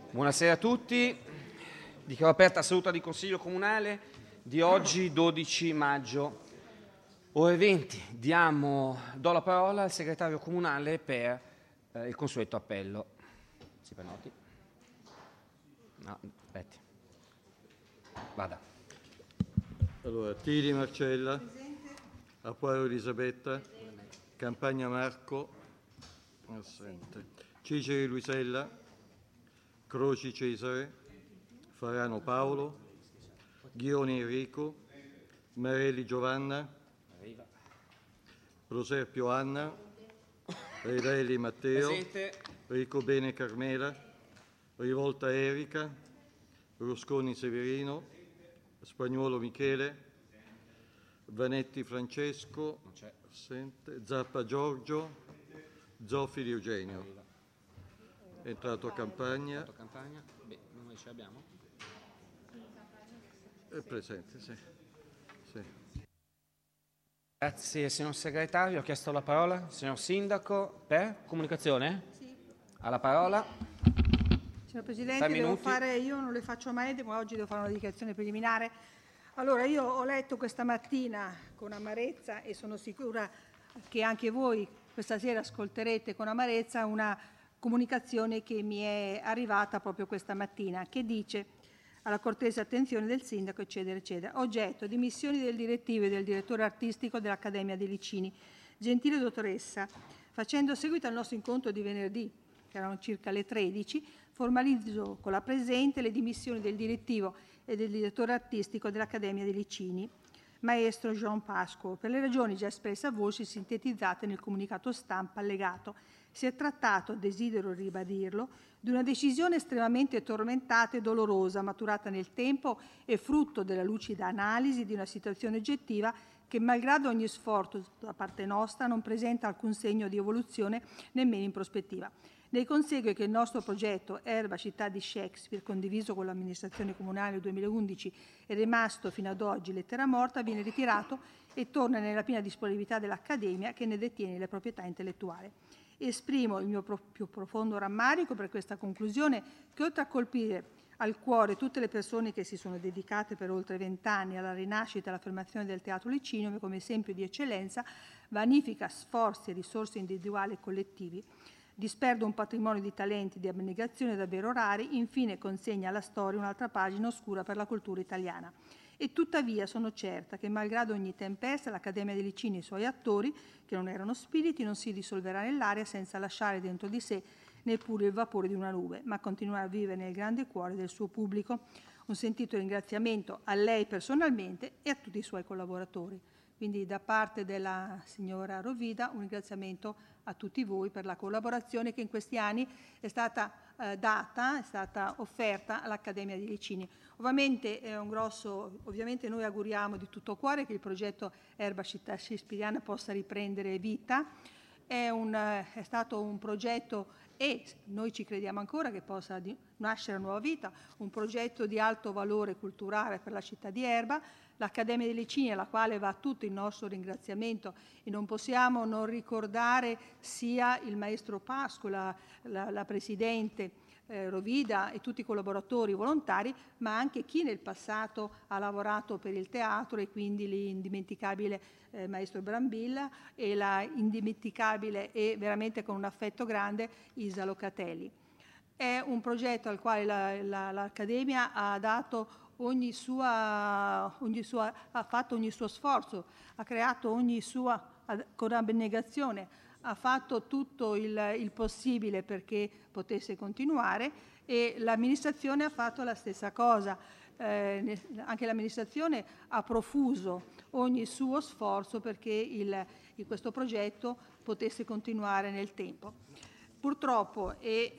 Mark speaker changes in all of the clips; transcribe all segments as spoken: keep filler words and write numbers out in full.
Speaker 1: Buonasera a tutti. Dichiaro aperta la seduta di Consiglio Comunale di oggi, dodici maggio, ore venti. Diamo, do la parola al segretario comunale per eh, il consueto appello. Si prenoti? No, aspetti. Vada.
Speaker 2: Allora, Tiri Marcella, Aparo Elisabetta, Campagna Marco, assente. Ciceri Luisella, Croci Cesare, Farano Paolo, Ghioni Enrico, Marelli Giovanna, Proserpio Anna, Revelli Matteo,
Speaker 1: Presente.
Speaker 2: Ricobene Carmela, Rivolta Erika, Rusconi Severino, Spagnuolo Michele, Vanetti Francesco, assente. Zappa Giorgio, Zoffili Eugenio. È entrato a Campagna.
Speaker 1: Campagna. Beh, noi ce l'abbiamo.
Speaker 2: È presente, sì. sì.
Speaker 1: Grazie signor segretario. Ho chiesto la parola. Signor Sindaco, per comunicazione?
Speaker 3: Sì.
Speaker 1: Ha la parola.
Speaker 3: Signor Presidente, devo fare, io non le faccio mai, ma oggi devo fare una dichiarazione preliminare. Allora, io ho letto questa mattina con amarezza e sono sicura che anche voi questa sera ascolterete con amarezza una comunicazione che mi è arrivata proprio questa mattina, che dice: alla cortese attenzione del sindaco, eccetera, eccetera. Oggetto: dimissioni del direttivo e del direttore artistico dell'Accademia dei Licini. Gentile dottoressa, facendo seguito al nostro incontro di venerdì, che erano circa le tredici, formalizzo con la presente le dimissioni del direttivo e del direttore artistico dell'Accademia dei Licini, maestro Jean Pasco, per le ragioni già espresse a voci sintetizzate nel comunicato stampa allegato. Si è trattato, desidero ribadirlo, di una decisione estremamente tormentata e dolorosa, maturata nel tempo e frutto della lucida analisi di una situazione oggettiva che, malgrado ogni sforzo da parte nostra, non presenta alcun segno di evoluzione nemmeno in prospettiva. Ne consegue che il nostro progetto Erba Città di Shakespeare, condiviso con l'amministrazione comunale nel duemilaundici e rimasto fino ad oggi lettera morta, viene ritirato e torna nella piena disponibilità dell'Accademia, che ne detiene le proprietà intellettuali. Esprimo il mio pro- più profondo rammarico per questa conclusione che, oltre a colpire al cuore tutte le persone che si sono dedicate per oltre vent'anni alla rinascita e all'affermazione del teatro Licinio come esempio di eccellenza, vanifica sforzi e risorse individuali e collettivi, disperde un patrimonio di talenti e di abnegazione davvero rari, infine consegna alla storia un'altra pagina oscura per la cultura italiana. E tuttavia sono certa che, malgrado ogni tempesta, l'Accademia dei Licini e i suoi attori, che non erano spiriti, non si dissolverà nell'aria senza lasciare dentro di sé neppure il vapore di una nube, ma continuerà a vivere nel grande cuore del suo pubblico. Un sentito ringraziamento a lei personalmente e a tutti i suoi collaboratori. Quindi da parte della signora Rovida un ringraziamento a tutti voi per la collaborazione che in questi anni è stata eh, data, è stata offerta all'Accademia dei Licini. Ovviamente è un grosso, ovviamente noi auguriamo di tutto cuore che il progetto Erba Città Shakespeariana possa riprendere vita. È, un, è stato un progetto e noi ci crediamo ancora che possa di, nascere a nuova vita, un progetto di alto valore culturale per la città di Erba. L'Accademia dei Licini, alla quale va tutto il nostro ringraziamento, e non possiamo non ricordare sia il maestro Pasco, la, la, la Presidente eh, Rovida e tutti i collaboratori volontari, ma anche chi nel passato ha lavorato per il teatro, e quindi l'indimenticabile eh, maestro Brambilla e la indimenticabile e veramente con un affetto grande Isa Locatelli. È un progetto al quale la, la, l'Accademia ha dato Ogni sua, ogni sua, ha fatto ogni suo sforzo, ha creato ogni sua, con abnegazione, ha fatto tutto il, il possibile perché potesse continuare, e l'amministrazione ha fatto la stessa cosa. Eh, anche l'amministrazione ha profuso ogni suo sforzo perché il, questo progetto potesse continuare nel tempo. Purtroppo e,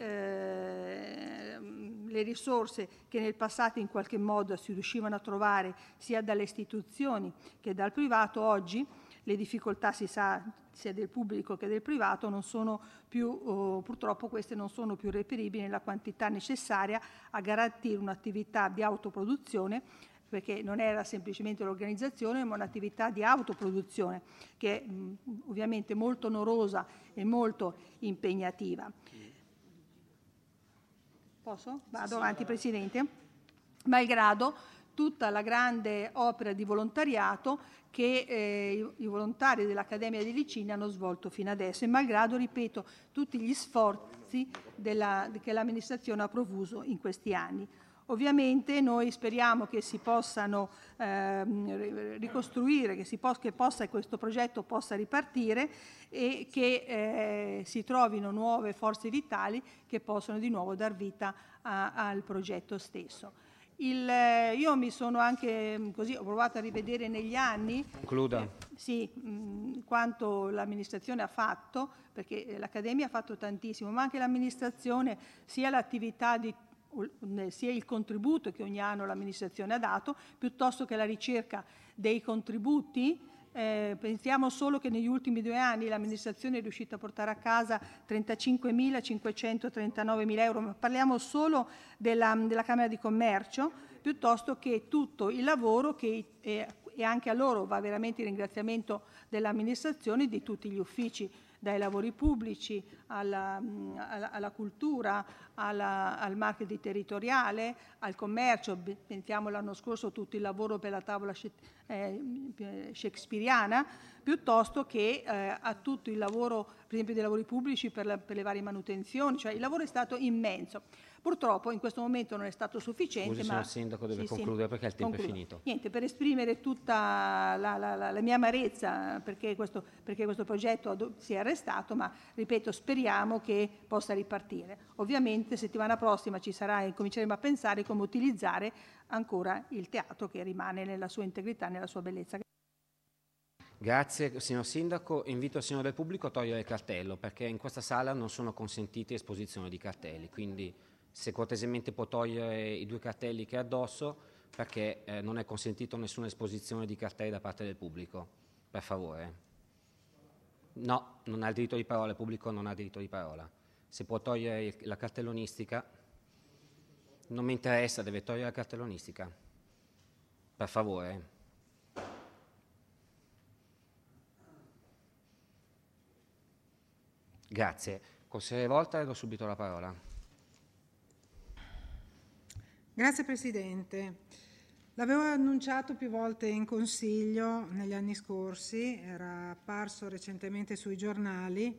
Speaker 3: eh, le risorse che nel passato in qualche modo si riuscivano a trovare sia dalle istituzioni che dal privato, oggi le difficoltà, si sa, sia del pubblico che del privato, non sono più, oh, purtroppo queste non sono più reperibili nella quantità necessaria a garantire un'attività di autoproduzione, perché non era semplicemente l'organizzazione, ma un'attività di autoproduzione che è mh, ovviamente molto onorosa e molto impegnativa. Posso? Vado avanti, Presidente. Malgrado tutta la grande opera di volontariato che eh, i volontari dell'Accademia di Licini hanno svolto fino adesso e malgrado, ripeto, tutti gli sforzi della, che l'amministrazione ha profuso in questi anni. Ovviamente noi speriamo che si possano eh, ricostruire, che, si po- che possa, questo progetto possa ripartire e che eh, si trovino nuove forze vitali che possono di nuovo dar vita a, al progetto stesso. Il, io mi sono anche, così, ho provato a rivedere negli anni
Speaker 1: Concluda.
Speaker 3: Eh, sì, mh, quanto l'amministrazione ha fatto, perché l'Accademia ha fatto tantissimo, ma anche l'amministrazione, sia l'attività di sia il contributo che ogni anno l'amministrazione ha dato, piuttosto che la ricerca dei contributi. Eh, pensiamo solo che negli ultimi due anni l'amministrazione è riuscita a portare a casa trentacinquemilacinquecentotrentanove euro, ma parliamo solo della, della Camera di Commercio, piuttosto che tutto il lavoro che eh, e anche a loro va veramente il ringraziamento dell'amministrazione e di tutti gli uffici, dai lavori pubblici alla, alla, alla cultura, alla, al marketing territoriale, al commercio. Pensiamo l'anno scorso tutto il lavoro per la tavola eh, shakespeariana, piuttosto che eh, a tutto il lavoro, per esempio, dei lavori pubblici per, la, per le varie manutenzioni. Cioè il lavoro è stato immenso. Purtroppo in questo momento non è stato sufficiente.
Speaker 1: Scusi,
Speaker 3: ma
Speaker 1: signor Sindaco, deve
Speaker 3: sì,
Speaker 1: concludere
Speaker 3: sì,
Speaker 1: perché il tempo
Speaker 3: concludo.
Speaker 1: è finito.
Speaker 3: Niente, per esprimere tutta la, la, la, la mia amarezza perché questo, perché questo progetto si è arrestato, ma ripeto, speriamo che possa ripartire. Ovviamente settimana prossima ci sarà e cominceremo a pensare come utilizzare ancora il teatro che rimane nella sua integrità, nella sua bellezza.
Speaker 1: Grazie signor Sindaco, invito il signor del pubblico a togliere il cartello perché in questa sala non sono consentite esposizioni di cartelli, quindi se cortesemente può togliere i due cartelli che ha addosso perché eh, non è consentito nessuna esposizione di cartelli da parte del pubblico, per favore. No, non ha il diritto di parola, il pubblico non ha diritto di parola. Se può togliere il, la cartellonistica, non mi interessa, deve togliere la cartellonistica, per favore. Grazie. Consigliere Volta, do subito la parola.
Speaker 4: Grazie Presidente. L'avevo annunciato più volte in Consiglio negli anni scorsi, era apparso recentemente sui giornali.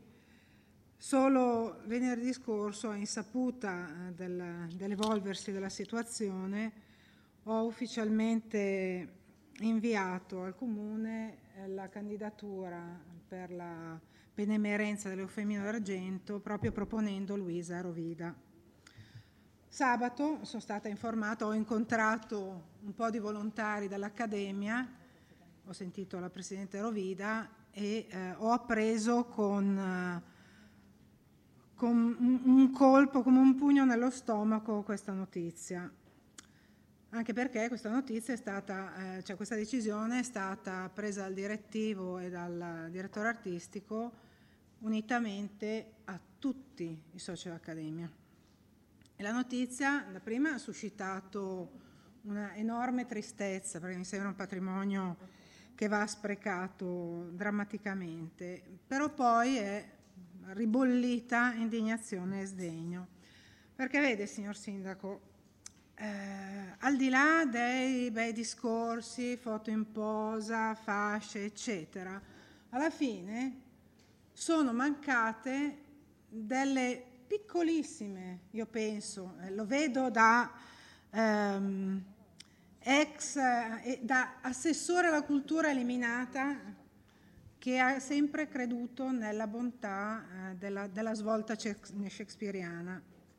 Speaker 4: Solo venerdì scorso, a insaputa del, dell'evolversi della situazione, ho ufficialmente inviato al Comune la candidatura per la benemerenza dell'Eufemino d'Argento, proprio proponendo Luisa Rovida. Sabato sono stata informata, ho incontrato un po' di volontari dall'Accademia, ho sentito la Presidente Rovida e eh, ho appreso con, eh, con un, un colpo, come un pugno nello stomaco, questa notizia. Anche perché questa notizia è stata, eh, cioè questa decisione è stata presa dal direttivo e dal direttore artistico unitamente a tutti i soci dell'Accademia. E la notizia, da prima, ha suscitato una enorme tristezza, perché mi sembra un patrimonio che va sprecato drammaticamente, però poi è ribollita indignazione e sdegno. Perché vede, signor Sindaco, eh, al di là dei bei discorsi, foto in posa, fasce, eccetera, alla fine sono mancate delle piccolissime, io penso, eh, lo vedo da ehm, ex, eh, da assessore alla cultura eliminata che ha sempre creduto nella bontà eh, della, della svolta shakespeariana.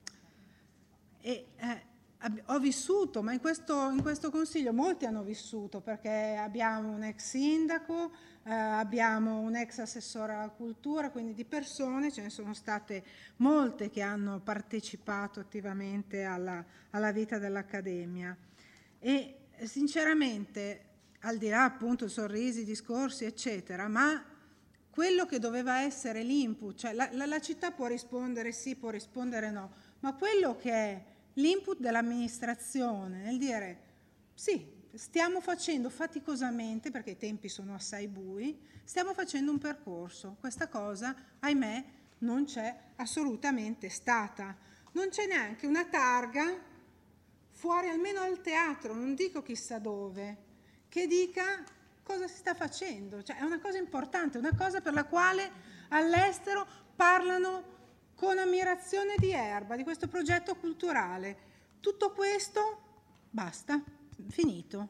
Speaker 4: E, eh, ho vissuto, ma in questo, in questo Consiglio molti hanno vissuto, perché abbiamo un ex sindaco, eh, abbiamo un ex assessore alla cultura, quindi di persone, ce ne sono state molte che hanno partecipato attivamente alla, alla vita dell'Accademia. E sinceramente, al di là appunto sorrisi, discorsi, eccetera, ma quello che doveva essere l'input, cioè la, la, la città può rispondere sì, può rispondere no, ma quello che è l'input dell'amministrazione nel dire sì, stiamo facendo faticosamente, perché i tempi sono assai bui, stiamo facendo un percorso. Questa cosa, ahimè, non c'è assolutamente stata. non c'è neanche una targa fuori almeno al teatro, non dico chissà dove, che dica cosa si sta facendo. Cioè, è una cosa importante, una cosa per la quale all'estero parlano con ammirazione di Erba, di questo progetto culturale. Tutto questo, basta, finito.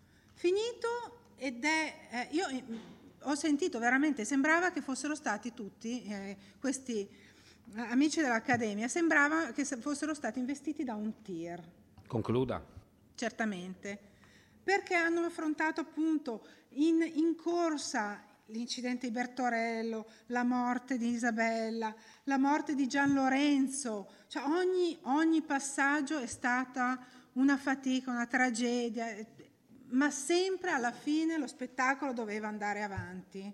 Speaker 4: Finito ed è... Eh, io ho sentito veramente, sembrava che fossero stati tutti eh, questi amici dell'Accademia, sembrava che fossero stati investiti da un tir.
Speaker 1: Concluda.
Speaker 4: Certamente, perché hanno affrontato appunto in, in corsa l'incidente di Bertorello, la morte di Isabella, la morte di Gian Lorenzo, cioè ogni, ogni passaggio è stata una fatica, una tragedia, ma sempre alla fine lo spettacolo doveva andare avanti.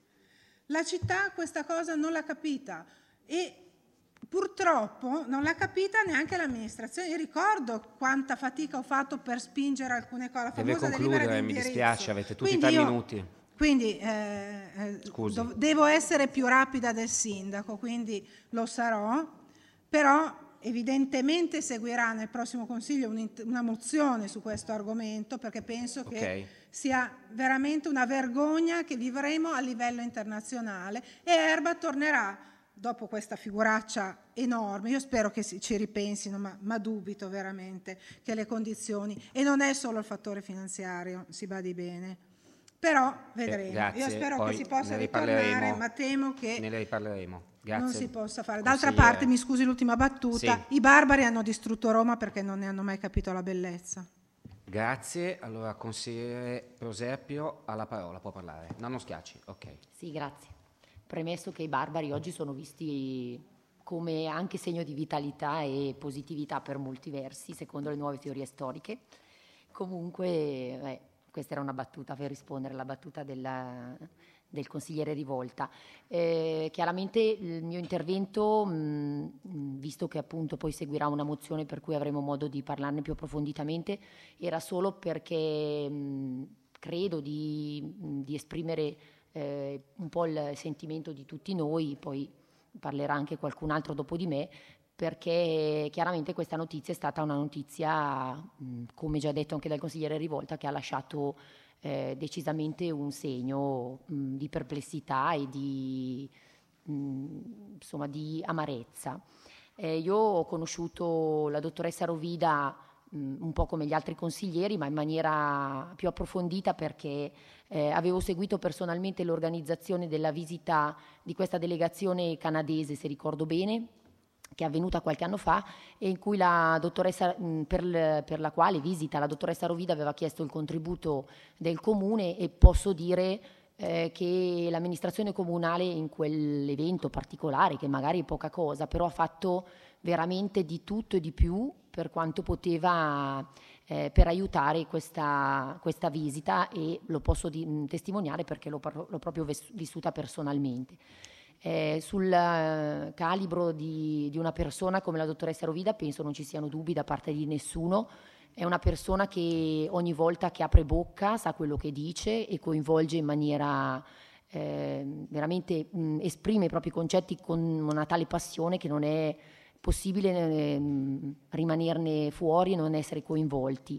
Speaker 4: La città questa cosa non l'ha capita e purtroppo non l'ha capita neanche l'amministrazione. Io ricordo quanta fatica ho fatto per spingere alcune cose. La
Speaker 1: Deve
Speaker 4: famosa
Speaker 1: concludere,
Speaker 4: delibera di
Speaker 1: mi
Speaker 4: indirizzo.
Speaker 1: dispiace, avete tutti
Speaker 4: Quindi
Speaker 1: tre
Speaker 4: io,
Speaker 1: minuti.
Speaker 4: Quindi eh, eh, dov- devo essere più rapida del sindaco, quindi lo sarò, però evidentemente seguirà nel prossimo Consiglio una mozione su questo argomento, perché penso che okay. sia veramente una vergogna che vivremo a livello internazionale e Erba tornerà dopo questa figuraccia enorme. Io spero che si, ci ripensino, ma, ma dubito veramente che le condizioni, e non è solo il fattore finanziario, si badi bene, però vedremo. Eh,
Speaker 1: grazie.
Speaker 4: Io spero
Speaker 1: Poi
Speaker 4: che si possa ritornare, ma temo che
Speaker 1: ne riparleremo. Grazie.
Speaker 4: Non si possa fare. D'altra parte, mi scusi l'ultima battuta, sì. I barbari hanno distrutto Roma perché non ne hanno mai capito la bellezza.
Speaker 1: Grazie. Allora, consigliere Prosepio ha la parola, può parlare. No, non schiacci. Ok.
Speaker 5: Sì, grazie. Premesso che i barbari oggi sono visti come anche segno di vitalità e positività per molti versi, secondo le nuove teorie storiche. Comunque, eh, questa era una battuta per rispondere alla battuta della... del consigliere Rivolta. Eh, chiaramente il mio intervento, mh, visto che appunto poi seguirà una mozione per cui avremo modo di parlarne più approfonditamente, era solo perché mh, credo di, mh, di esprimere eh, un po' il sentimento di tutti noi, poi parlerà anche qualcun altro dopo di me, perché chiaramente questa notizia è stata una notizia, mh, come già detto anche dal consigliere Rivolta, che ha lasciato Eh, decisamente un segno mh, di perplessità e di, mh, insomma, di amarezza. Eh, io ho conosciuto la dottoressa Rovida mh, un po' come gli altri consiglieri, ma in maniera più approfondita, perché eh, avevo seguito personalmente l'organizzazione della visita di questa delegazione canadese, se ricordo bene, che è avvenuta qualche anno fa, e in cui la dottoressa, per, per la quale visita la dottoressa Rovida aveva chiesto il contributo del comune, e posso dire eh, che l'amministrazione comunale in quell'evento particolare, che magari è poca cosa, però ha fatto veramente di tutto e di più per quanto poteva eh, per aiutare questa, questa visita, e lo posso di, testimoniare perché l'ho, l'ho proprio vissuta personalmente. Eh, sul uh, calibro di, di una persona come la dottoressa Rovida penso non ci siano dubbi da parte di nessuno. È una persona che ogni volta che apre bocca sa quello che dice e coinvolge in maniera eh, veramente mh, esprime i propri concetti con una tale passione che non è possibile eh, rimanerne fuori e non essere coinvolti.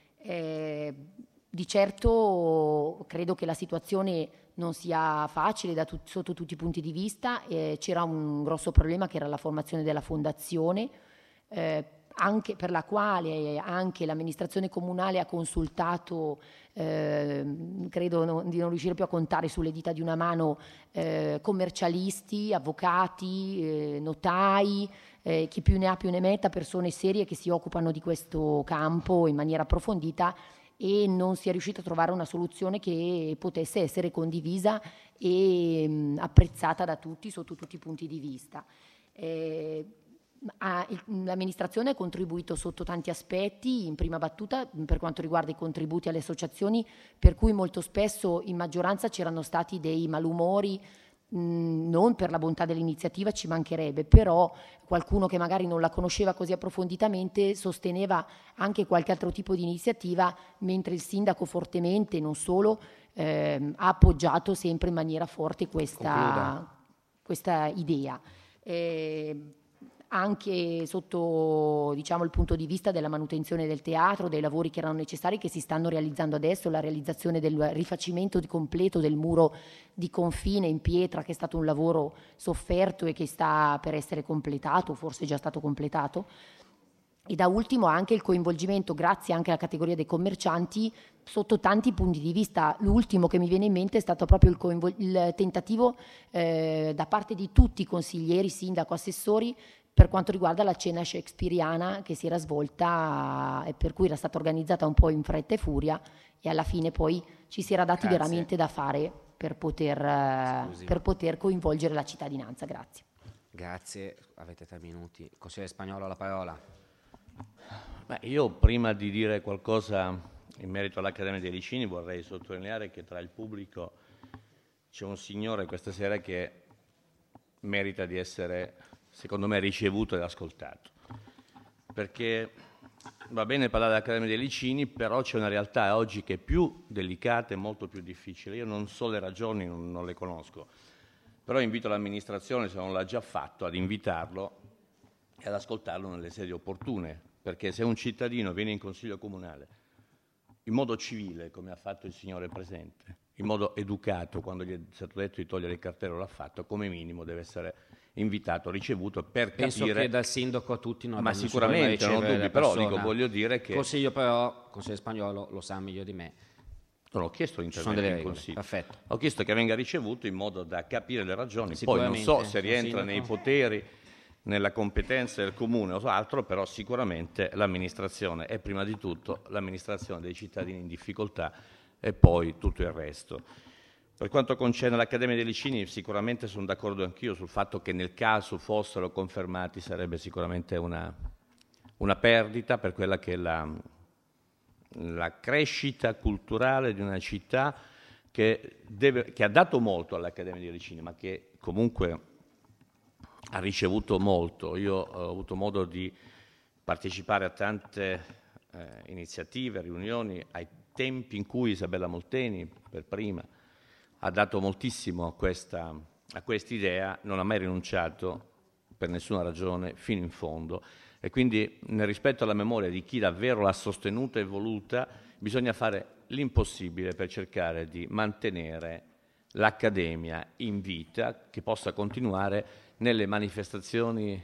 Speaker 5: Eh, di certo credo che la situazione non sia facile da tut- sotto tutti i punti di vista. Eh, c'era un grosso problema che era la formazione della fondazione, eh, anche per la quale anche l'amministrazione comunale ha consultato, eh, credo no, di non riuscire più a contare sulle dita di una mano, eh, commercialisti, avvocati, eh, notai, eh, chi più ne ha più ne metta, persone serie che si occupano di questo campo in maniera approfondita, e non si è riuscito a trovare una soluzione che potesse essere condivisa e mh, apprezzata da tutti sotto tutti i punti di vista. Eh, ha, il, l'amministrazione ha contribuito sotto tanti aspetti, in prima battuta per quanto riguarda i contributi alle associazioni, per cui molto spesso in maggioranza c'erano stati dei malumori, mh, non per la bontà dell'iniziativa, ci mancherebbe, però qualcuno che magari non la conosceva così approfonditamente sosteneva anche qualche altro tipo di iniziativa, mentre il sindaco fortemente, non solo, ehm, ha appoggiato sempre in maniera forte questa, questa idea. Eh, anche sotto, diciamo, il punto di vista della manutenzione del teatro, dei lavori che erano necessari, che si stanno realizzando adesso, la realizzazione del rifacimento di completo del muro di confine in pietra, che è stato un lavoro sofferto e che sta per essere completato, forse è già stato completato. E da ultimo anche il coinvolgimento, grazie anche alla categoria dei commercianti, sotto tanti punti di vista. L'ultimo che mi viene in mente è stato proprio il, coinvol- il tentativo eh, da parte di tutti i consiglieri, sindaco, assessori, per quanto riguarda la cena shakespeariana che si era svolta e per cui era stata organizzata un po' in fretta e furia, e alla fine poi ci si era dati Grazie. veramente da fare per poter, per poter coinvolgere la cittadinanza. Grazie.
Speaker 1: Grazie, avete tre minuti. Consigliere Spagnolo, la parola.
Speaker 6: Beh, io prima di dire qualcosa in merito all'Accademia dei Licini vorrei sottolineare che tra il pubblico c'è un signore questa sera che merita di essere, secondo me, ricevuto ed ascoltato, perché va bene parlare dell'Accademia dei Licini, però c'è una realtà oggi che è più delicata e molto più difficile. Io non so le ragioni, non, non le conosco, però invito l'amministrazione, se non l'ha già fatto, ad invitarlo e ad ascoltarlo nelle sedi opportune, perché se un cittadino viene in consiglio comunale in modo civile, come ha fatto il signore presente, in modo educato, quando gli è stato detto di togliere il cartello l'ha fatto, come minimo deve essere invitato, ricevuto per
Speaker 1: Penso
Speaker 6: capire.
Speaker 1: Penso che dal sindaco a tutti non
Speaker 6: ma sicuramente, non ho dubbi, però dico, voglio dire che...
Speaker 1: Il Consiglio però, Consigliere Spagnolo, lo sa meglio di me.
Speaker 6: Non ho chiesto l'intervento in Consiglio.
Speaker 1: Perfetto.
Speaker 6: Ho chiesto che venga ricevuto in modo da capire le ragioni. Poi non so se rientra nei poteri, nella competenza del comune o altro, però sicuramente l'amministrazione è prima di tutto l'amministrazione dei cittadini in difficoltà e poi tutto il resto. Per quanto concerne l'Accademia dei Licini, sicuramente sono d'accordo anch'io sul fatto che nel caso fossero confermati sarebbe sicuramente una, una perdita per quella che è la, la crescita culturale di una città che, deve, che ha dato molto all'Accademia dei Licini, ma che comunque ha ricevuto molto. Io ho avuto modo di partecipare a tante eh, iniziative, riunioni, ai tempi in cui Isabella Molteni, per prima, ha dato moltissimo a questa a quest'idea, non ha mai rinunciato per nessuna ragione fino in fondo, e quindi nel rispetto alla memoria di chi davvero l'ha sostenuta e voluta bisogna fare l'impossibile per cercare di mantenere l'Accademia in vita, che possa continuare nelle manifestazioni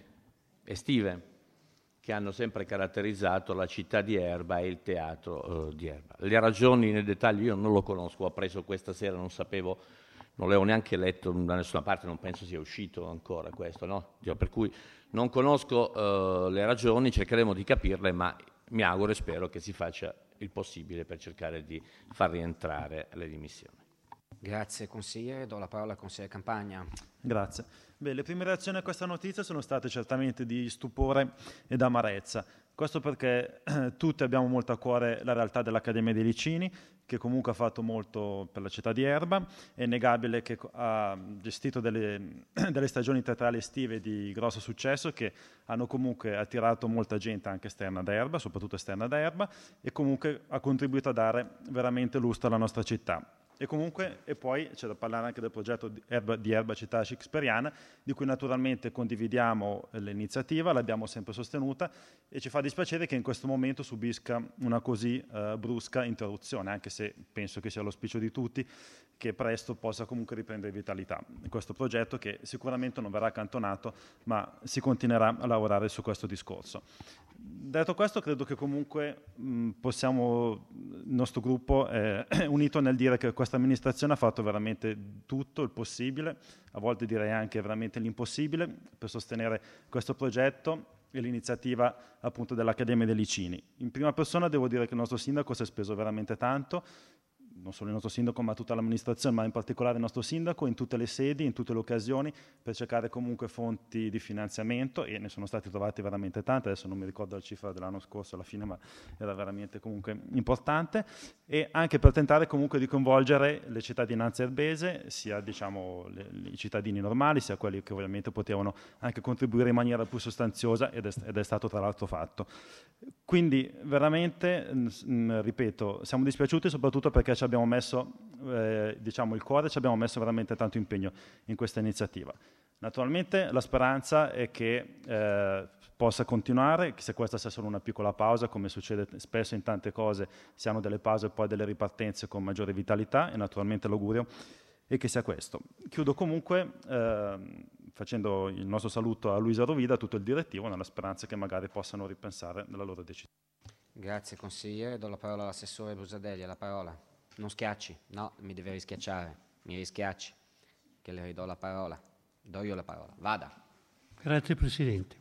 Speaker 6: estive che hanno sempre caratterizzato la città di Erba e il teatro eh, di Erba. Le ragioni nel dettaglio io non lo conosco, ho appreso questa sera, non sapevo, non l'avevo neanche letto da nessuna parte, non penso sia uscito ancora questo, no? Per cui non conosco eh, le ragioni, cercheremo di capirle, ma mi auguro e spero che si faccia il possibile per cercare di far rientrare le dimissioni.
Speaker 1: Grazie consigliere, do la parola al consigliere Campagna.
Speaker 7: Grazie. Beh, le prime reazioni a questa notizia sono state certamente di stupore ed amarezza. Questo perché eh, tutti abbiamo molto a cuore la realtà dell'Accademia dei Licini, che comunque ha fatto molto per la città di Erba. È innegabile che ha gestito delle, delle stagioni teatrali estive di grosso successo, che hanno comunque attirato molta gente anche esterna da Erba, soprattutto esterna da Erba, e comunque ha contribuito a dare veramente lustro alla nostra città. E comunque, e poi c'è da parlare anche del progetto di Erba, di Erba Città Shakespeariana, di cui naturalmente condividiamo l'iniziativa, l'abbiamo sempre sostenuta, e ci fa dispiacere che in questo momento subisca una così eh, brusca interruzione, anche se penso che sia l'auspicio di tutti che presto possa comunque riprendere vitalità questo progetto, che sicuramente non verrà accantonato, ma si continuerà a lavorare su questo discorso. Detto questo, credo che comunque mh, possiamo, il nostro gruppo è unito nel dire che questa amministrazione ha fatto veramente tutto il possibile, a volte direi anche veramente l'impossibile, per sostenere questo progetto e l'iniziativa appunto dell'Accademia dei Licini. In prima persona devo dire che il nostro sindaco si è speso veramente tanto, non solo il nostro sindaco ma tutta l'amministrazione, ma in particolare il nostro sindaco in tutte le sedi, in tutte le occasioni, per cercare comunque fonti di finanziamento, e ne sono stati trovati veramente tante. Adesso non mi ricordo la cifra dell'anno scorso alla fine, ma era veramente comunque importante, e anche per tentare comunque di coinvolgere le cittadinanze erbese, sia diciamo le, i cittadini normali, sia quelli che ovviamente potevano anche contribuire in maniera più sostanziosa, ed è, ed è stato tra l'altro fatto. Quindi veramente, mh, ripeto, siamo dispiaciuti soprattutto perché ci abbiamo messo eh, diciamo il cuore, ci abbiamo messo veramente tanto impegno in questa iniziativa. Naturalmente la speranza è che eh, possa continuare, che se questa sia solo una piccola pausa, come succede spesso in tante cose, si hanno delle pause e poi delle ripartenze con maggiore vitalità, e naturalmente l'augurio è che sia questo. Chiudo comunque eh, facendo il nostro saluto a Luisa Rovida, a tutto il direttivo, nella speranza che magari possano ripensare nella loro decisione.
Speaker 1: Grazie consigliere, do la parola all'assessore Brusadelli, la parola. Non schiacci, no, mi deve rischiacciare, mi rischiacci, che le ridò la parola. Do io la parola, vada.
Speaker 8: Grazie Presidente.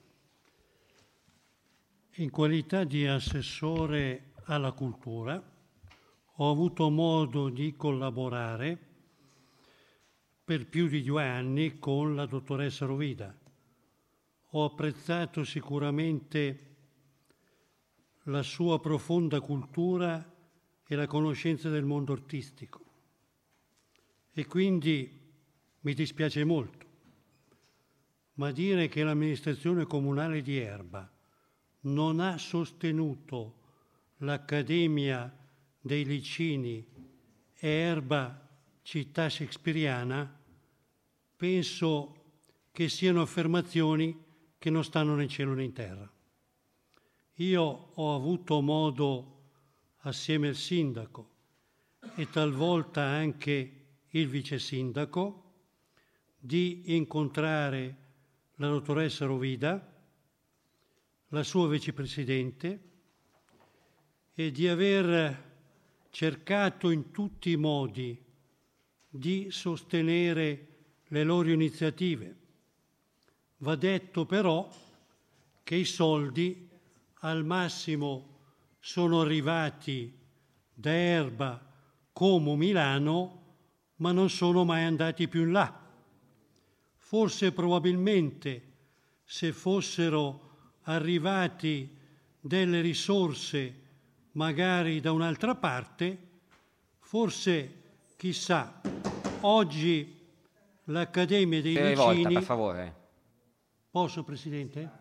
Speaker 8: In qualità di assessore alla cultura ho avuto modo di collaborare per più di due anni con la dottoressa Rovida. Ho apprezzato sicuramente la sua profonda cultura e la conoscenza del mondo artistico e quindi mi dispiace molto, ma dire che l'amministrazione comunale di Erba non ha sostenuto l'Accademia dei Licini e Erba città shakespeariana, penso che siano affermazioni che non stanno né in cielo né in terra. Io ho avuto modo, assieme al sindaco e talvolta anche il vice sindaco, di incontrare la dottoressa Rovida, la sua vicepresidente, e di aver cercato in tutti i modi di sostenere le loro iniziative. Va detto però che i soldi al massimo sono arrivati da Erba, Como, Milano, ma non sono mai andati più in là. Forse probabilmente se fossero arrivati delle risorse magari da un'altra parte, forse, chissà, oggi l'Accademia dei Licini...
Speaker 1: Volta, per favore.
Speaker 8: Posso, Presidente?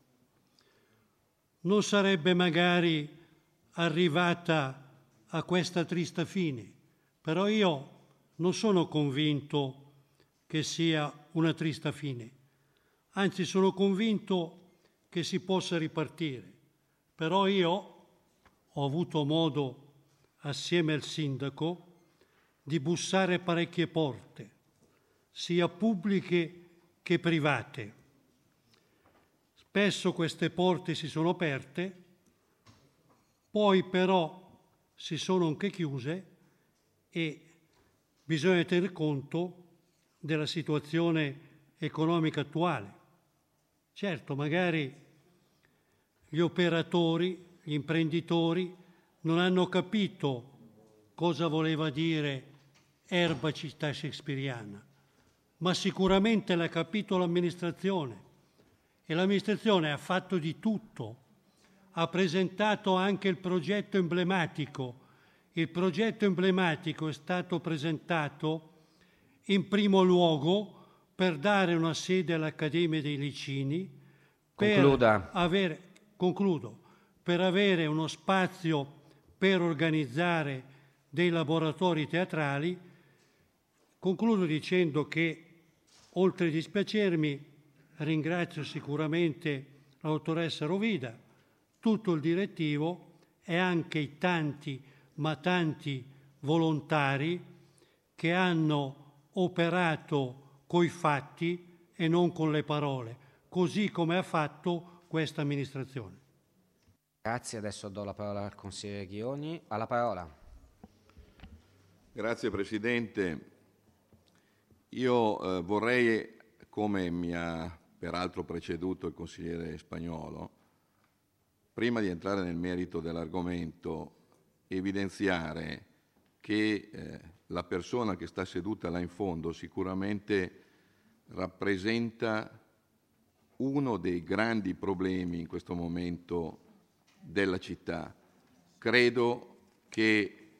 Speaker 8: Non sarebbe magari arrivata a questa trista fine, però io non sono convinto che sia una trista fine, anzi sono convinto che si possa ripartire, però io ho avuto modo, assieme al sindaco, di bussare parecchie porte, sia pubbliche che private. Spesso queste porte si sono aperte, poi però si sono anche chiuse e bisogna tener conto della situazione economica attuale. Certo, magari gli operatori, gli imprenditori non hanno capito cosa voleva dire Erba città shakespeariana, ma sicuramente l'ha capito l'amministrazione e l'amministrazione ha fatto di tutto, ha presentato anche il progetto emblematico. Il progetto emblematico è stato presentato in primo luogo per dare una sede all'Accademia dei Licini, per
Speaker 1: Concluda.
Speaker 8: avere, concludo, per avere uno spazio per organizzare dei laboratori teatrali. Concludo dicendo che, oltre a dispiacermi, ringrazio sicuramente la dottoressa Rovida, tutto il direttivo e anche i tanti, ma tanti volontari che hanno operato coi fatti e non con le parole, così come ha fatto questa amministrazione.
Speaker 1: Grazie, adesso do la parola al consigliere Ghioni. Alla parola.
Speaker 9: Grazie Presidente. Io eh, vorrei, come mi ha peraltro preceduto il consigliere Spagnolo, prima di entrare nel merito dell'argomento, evidenziare che eh, la persona che sta seduta là in fondo sicuramente rappresenta uno dei grandi problemi in questo momento della città. Credo che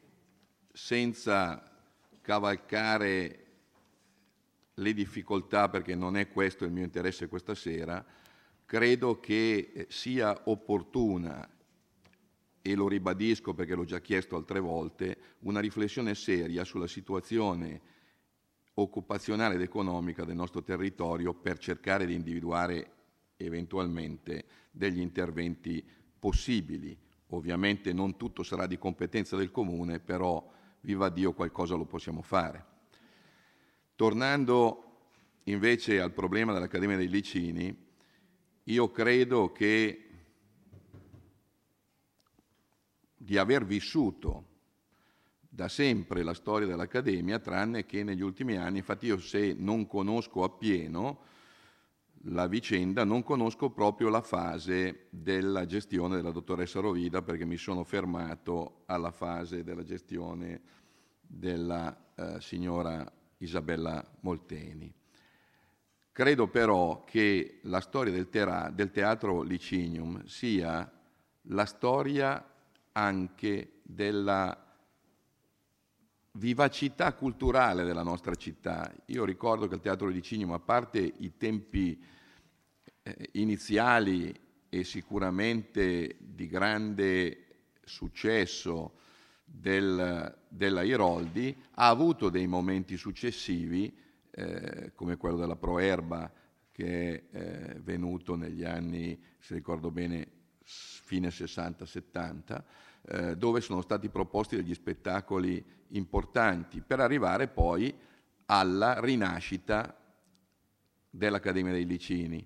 Speaker 9: senza cavalcare le difficoltà, perché non è questo il mio interesse questa sera, credo che sia opportuna, e lo ribadisco perché l'ho già chiesto altre volte, una riflessione seria sulla situazione occupazionale ed economica del nostro territorio per cercare di individuare eventualmente degli interventi possibili. Ovviamente non tutto sarà di competenza del Comune, però viva Dio qualcosa lo possiamo fare. Tornando invece al problema dell'Accademia dei Licini, io credo che di aver vissuto da sempre la storia dell'Accademia, tranne che negli ultimi anni, infatti io se non conosco appieno la vicenda, non conosco proprio la fase della gestione della dottoressa Rovida, perché mi sono fermato alla fase della gestione della eh, signora Isabella Molteni. Credo però che la storia del, tera- del Teatro Licinium sia la storia anche della vivacità culturale della nostra città. Io ricordo che il Teatro Licinium, a parte i tempi eh, iniziali e sicuramente di grande successo del, della Iroldi, ha avuto dei momenti successivi, eh, come quello della Proerba, che è eh, venuto negli anni, se ricordo bene, fine sessanta settanta, eh, dove sono stati proposti degli spettacoli importanti, per arrivare poi alla rinascita dell'Accademia dei Licini.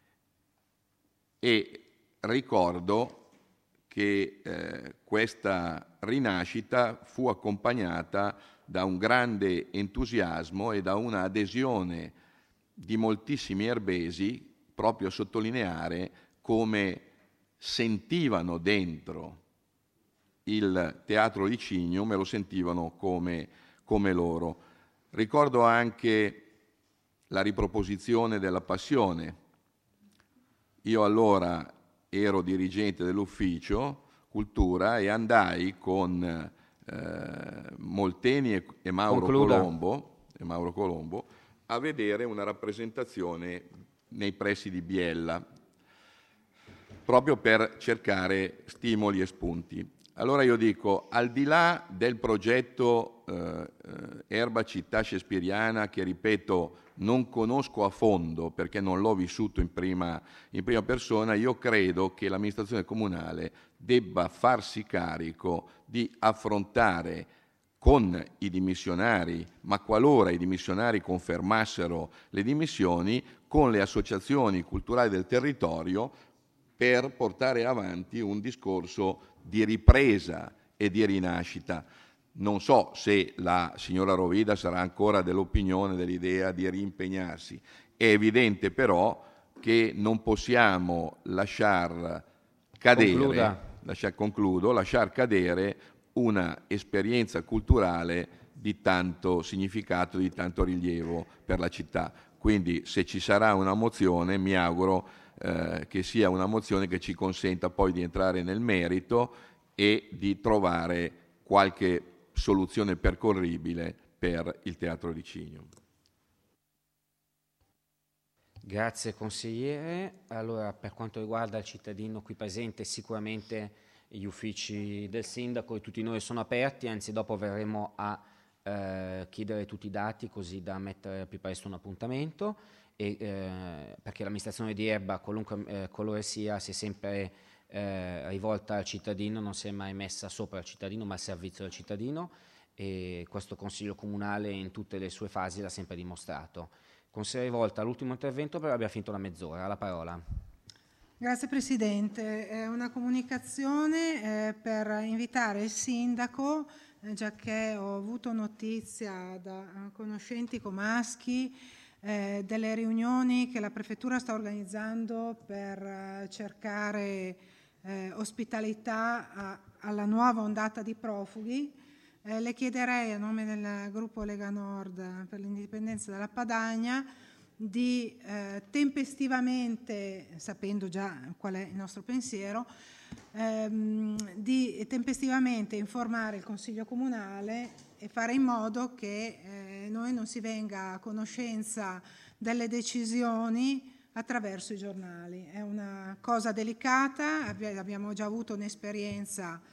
Speaker 9: E ricordo che eh, questa rinascita fu accompagnata da un grande entusiasmo e da una adesione di moltissimi erbesi, proprio a sottolineare come sentivano dentro il Teatro Licinium e lo sentivano come, come loro. Ricordo anche la riproposizione della Passione. Io allora ero dirigente dell'ufficio cultura e andai con eh, Molteni e, e, Mauro Colombo, e Mauro Colombo a vedere una rappresentazione nei pressi di Biella, proprio per cercare stimoli e spunti. Allora io dico, al di là del progetto eh, Erba Città Shakespeariana, che ripeto non conosco a fondo perché non l'ho vissuto in prima, in prima persona, io credo che l'amministrazione comunale debba farsi carico di affrontare con i dimissionari, ma qualora i dimissionari confermassero le dimissioni, con le associazioni culturali del territorio, per portare avanti un discorso di ripresa e di rinascita. Non so se la signora Rovida sarà ancora dell'opinione, dell'idea di rimpegnarsi. È evidente però che non possiamo lasciar cadere, lasciar, concludo, lasciar cadere una esperienza culturale di tanto significato, di tanto rilievo per la città. Quindi se ci sarà una mozione, mi auguro Eh, che sia una mozione che ci consenta poi di entrare nel merito e di trovare qualche soluzione percorribile per il Teatro Licinium.
Speaker 1: Grazie consigliere. Allora, per quanto riguarda il cittadino qui presente, sicuramente gli uffici del sindaco e tutti noi sono aperti, anzi dopo verremo a eh, chiedere tutti i dati così da mettere al più presto un appuntamento. E, eh, perché l'amministrazione di Erba, qualunque eh, colore sia, si è sempre eh, rivolta al cittadino, non si è mai messa sopra il cittadino ma al servizio del cittadino, e questo Consiglio Comunale in tutte le sue fasi l'ha sempre dimostrato. Consigliere Rivolta, l'ultimo intervento, però abbiamo finito la mezz'ora, la parola.
Speaker 4: Grazie Presidente, è una comunicazione eh, per invitare il Sindaco, eh, già che ho avuto notizia da conoscenti comaschi Eh, delle riunioni che la Prefettura sta organizzando per eh, cercare eh, ospitalità a, alla nuova ondata di profughi. Eh, le chiederei a nome del gruppo Lega Nord per l'indipendenza della Padania di eh, tempestivamente, sapendo già qual è il nostro pensiero, ehm, di tempestivamente informare il Consiglio Comunale e fare in modo che eh, noi non si venga a conoscenza delle decisioni attraverso i giornali. È una cosa delicata, abbiamo già avuto un'esperienza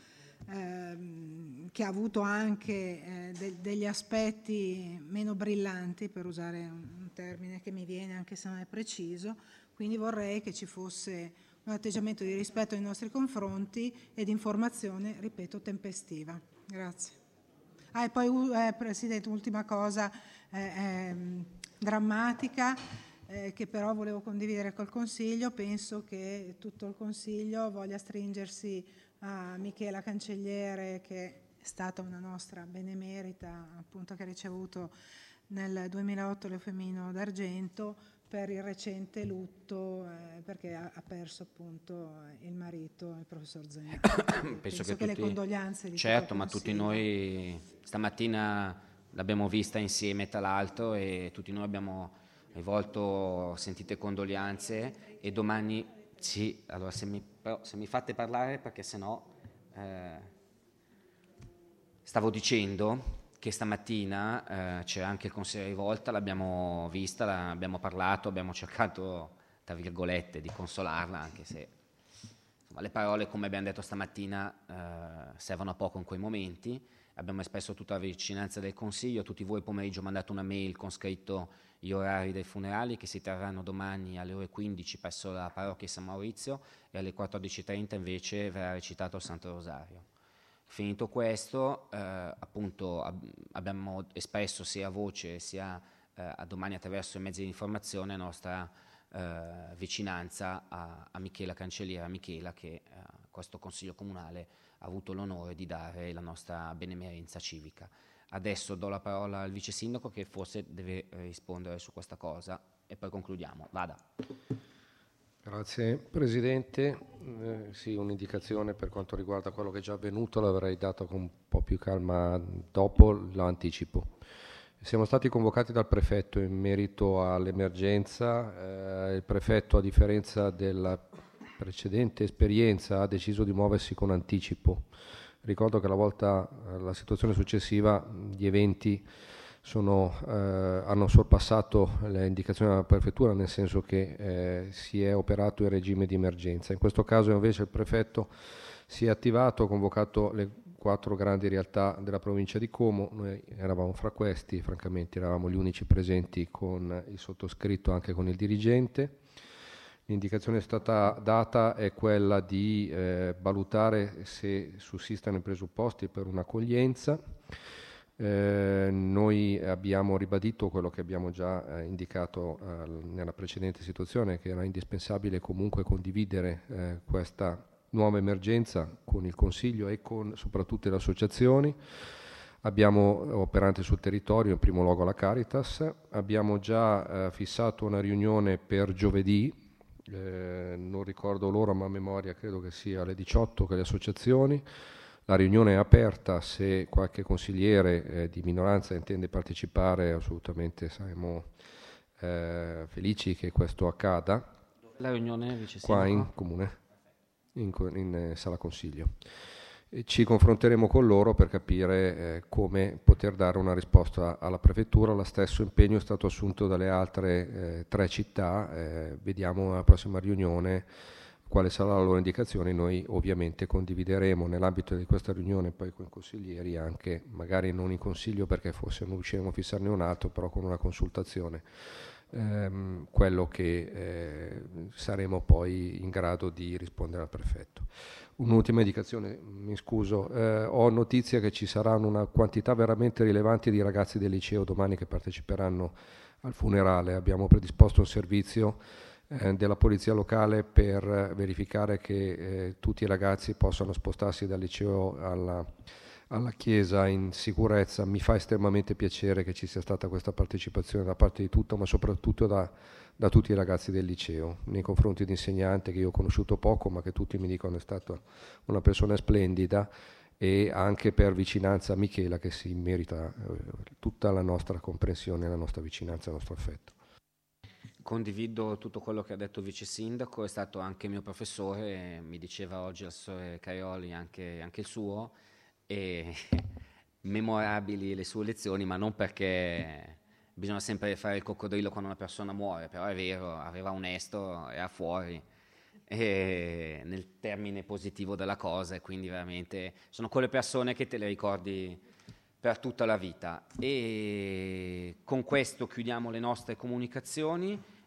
Speaker 4: ehm, che ha avuto anche eh, de- degli aspetti meno brillanti, per usare un, un termine che mi viene anche se non è preciso, quindi vorrei che ci fosse un atteggiamento di rispetto nei nostri confronti e di informazione, ripeto, tempestiva. Grazie. Ah, e poi, eh, Presidente, ultima cosa eh, eh, drammatica, eh, che però volevo condividere col Consiglio. Penso che tutto il Consiglio voglia stringersi a Michela Cancelliere, che è stata una nostra benemerita, appunto, che ha ricevuto nel duemilaotto l'Eufemino d'Argento per il recente lutto, eh, perché ha, ha perso appunto il marito, il professor Zeni. Penso, Penso che, che tutti, le condoglianze di
Speaker 1: certo, ma tutti noi stamattina l'abbiamo vista insieme tra l'altro e tutti noi abbiamo rivolto sentite condoglianze e domani sì, allora se mi, però, se mi fate parlare perché sennò eh, stavo dicendo che stamattina eh, c'era anche il consigliere Rivolta, l'abbiamo vista, l'abbiamo parlato, abbiamo cercato, tra virgolette, di consolarla, anche se insomma, le parole, come abbiamo detto stamattina, eh, servono a poco in quei momenti. Abbiamo espresso tutta la vicinanza del Consiglio, tutti voi pomeriggio mandate una mail con scritto gli orari dei funerali che si terranno domani alle ore quindici presso la parrocchia di San Maurizio e alle quattordici e trenta invece verrà recitato il Santo Rosario. Finito questo, eh, appunto ab- abbiamo espresso sia a voce sia eh, a domani attraverso i mezzi di informazione la nostra eh, vicinanza a, a Michela Cancelliere, a Michela che eh, questo Consiglio Comunale ha avuto l'onore di dare la nostra benemerenza civica. Adesso do la parola al Vice Sindaco che forse deve rispondere su questa cosa e poi concludiamo. Vada.
Speaker 10: Grazie Presidente, eh, sì, un'indicazione per quanto riguarda quello che è già avvenuto l'avrei dato con un po' più calma dopo, l'anticipo. Siamo stati convocati dal Prefetto in merito all'emergenza, eh, il Prefetto a differenza della precedente esperienza ha deciso di muoversi con anticipo. Ricordo che la volta, la situazione successiva, gli eventi Sono, eh, hanno sorpassato le indicazioni della prefettura, nel senso che eh, si è operato in regime di emergenza. In questo caso invece il prefetto si è attivato, ha convocato le quattro grandi realtà della provincia di Como, noi eravamo fra questi, francamente eravamo gli unici presenti con il sottoscritto, anche con il dirigente. L'indicazione è stata data è quella di eh, valutare se sussistano i presupposti per un'accoglienza. Eh, noi abbiamo ribadito quello che abbiamo già eh, indicato eh, nella precedente situazione, che era indispensabile comunque condividere eh, questa nuova emergenza con il Consiglio e con soprattutto le associazioni. Abbiamo operanti sul territorio, in primo luogo la Caritas, abbiamo già eh, fissato una riunione per giovedì, eh, non ricordo l'ora ma a memoria credo che sia alle diciotto con le associazioni. La riunione è aperta, se qualche consigliere eh, di minoranza intende partecipare assolutamente saremo eh, felici che questo accada.
Speaker 1: La riunione Vice
Speaker 10: Qua in Comune, in, in eh, Sala Consiglio. E ci confronteremo con loro per capire eh, come poter dare una risposta alla Prefettura. Lo stesso impegno è stato assunto dalle altre eh, tre città, eh, vediamo alla prossima riunione quale sarà la loro indicazione. Noi ovviamente condivideremo nell'ambito di questa riunione poi con i consiglieri, anche magari non in consiglio perché forse non riusciremo a fissarne un altro, però con una consultazione, ehm, quello che eh, saremo poi in grado di rispondere al prefetto. Un'ultima indicazione, mi scuso, eh, ho notizia che ci saranno una quantità veramente rilevante di ragazzi del liceo domani che parteciperanno al funerale. Abbiamo predisposto un servizio della polizia locale per verificare che eh, tutti i ragazzi possano spostarsi dal liceo alla, alla chiesa in sicurezza. Mi fa estremamente piacere che ci sia stata questa partecipazione da parte di tutto, ma soprattutto da, da tutti i ragazzi del liceo, nei confronti di insegnante che io ho conosciuto poco, ma che tutti mi dicono è stata una persona splendida, e anche per vicinanza a Michela che si merita eh, tutta la nostra comprensione, la nostra vicinanza, il nostro affetto.
Speaker 1: Condivido tutto quello che ha detto il Vice Sindaco, è stato anche mio professore, mi diceva oggi l'assessore Caioli anche, anche il suo, e memorabili le sue lezioni, ma non perché bisogna sempre fare il coccodrillo quando una persona muore, però è vero, aveva onesto, era fuori, eh, nel termine positivo della cosa, e quindi veramente sono quelle persone che te le ricordi per tutta la vita. E con questo chiudiamo le nostre comunicazioni.